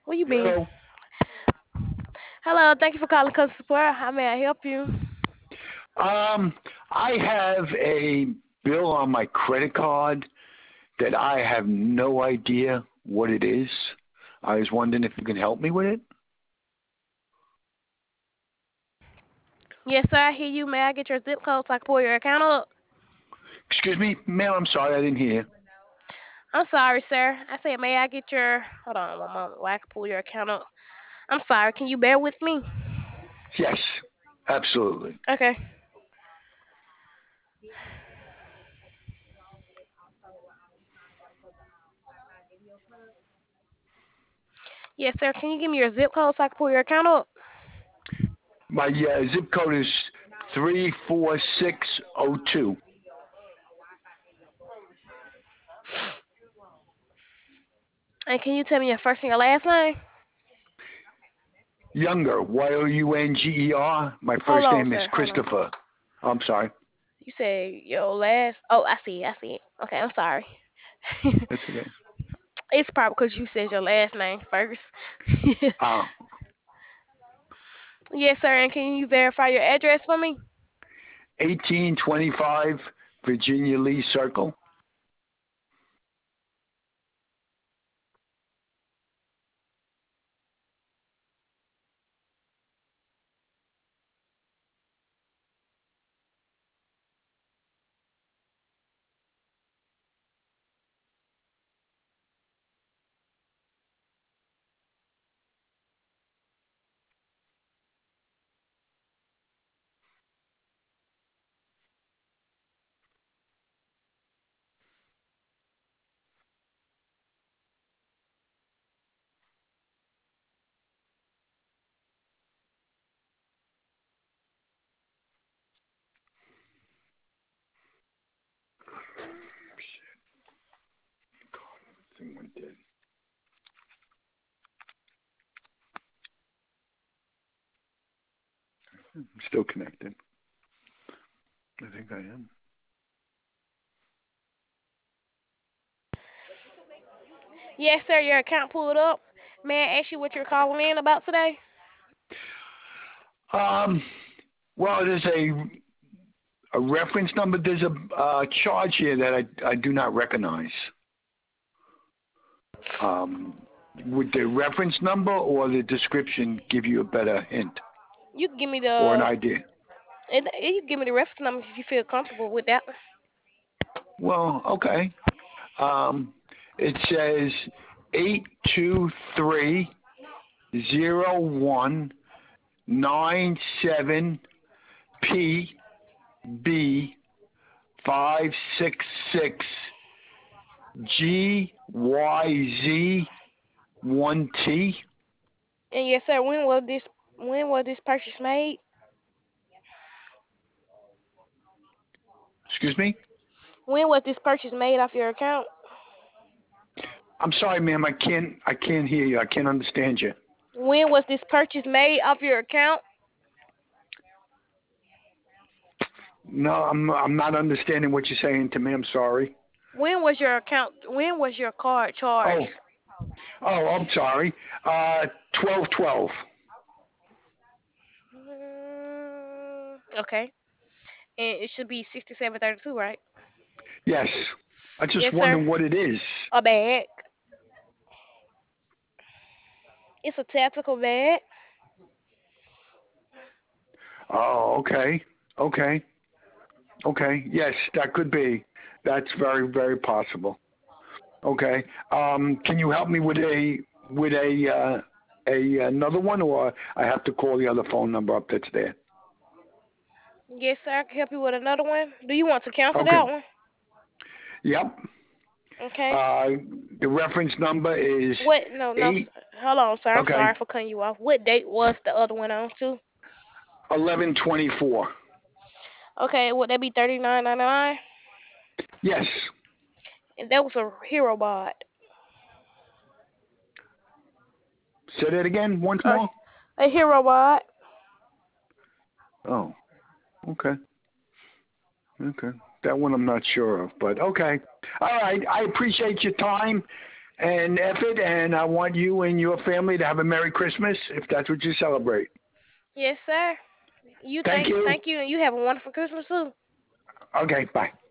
Where you been? Hello. Hello, thank you for calling customer support. How may I help you? Um, I have a bill on my credit card that I have no idea what it is. I was wondering if you can help me with it. Yes, sir, I hear you. May I get your zip code so I can pull your account up? Excuse me, ma'am. I'm sorry, I didn't hear. I'm sorry, sir. I said, may I get your. Hold on one moment while I can pull your account up. I'm sorry. Can you bear with me? Yes, absolutely. Okay. Yes, sir. Can you give me your zip code so I can pull your account up? My zip code is 34602. And can you tell me your first and your last name? Younger, Younger. My Hold first on, name is sir. Hold on. Christopher. I'm sorry. You said your last. Oh, I see. I see it. Okay, I'm sorry. That's okay. It's probably because you said your last name first. Uh, Yes, sir. And can you verify your address for me? 1825 Virginia Lee Circle. Thing went dead. I'm still connected. I think I am. Yes, sir. Your account pulled up. May I ask you what you're calling in about today? Um, well, there's a reference number. There's a charge here that I do not recognize. Um, would the reference number or the description give you a better hint You can give me or an the. idea? You can give me the reference number if you feel comfortable with that. Well, okay. It says 823-01-9-7-PBV566GYZ1T. And yes, sir. When was this purchase made? Excuse me? When was this purchase made off your account? I'm sorry, ma'am. I can't hear you. I can't understand you. When was this purchase made off your account? No, I'm not understanding what you're saying to me. I'm sorry. When was your account? When was your card charged? Oh, I'm sorry. 1212. Okay. And it should be 6732, right? Yes. I just Yes, sir. wondering what it is. A bag. It's a tactical bag. Oh, okay. Okay. Okay. Yes, that could be. That's very, very possible. Okay. Can you help me with a another one, or I have to call the other phone number up that's there? Yes, sir. I can help you with another one. Do you want to cancel that Okay. one? Yep. Okay. Uh, the reference number is What? No, no. 8. Hold on, sir. I'm Okay. sorry for cutting you off. What date was the other one on to? 1124. Okay. Would that be 39.99? Yes. And that was a hero bot. Say that again once A, more. a hero bot. Oh. Okay. Okay. That one I'm not sure of, but okay. All right. I appreciate your time. and F it, and I want you and your family to have a Merry Christmas if that's what you celebrate. Yes, sir. You Thank you. thank you, and you have a wonderful Christmas too. Okay, bye.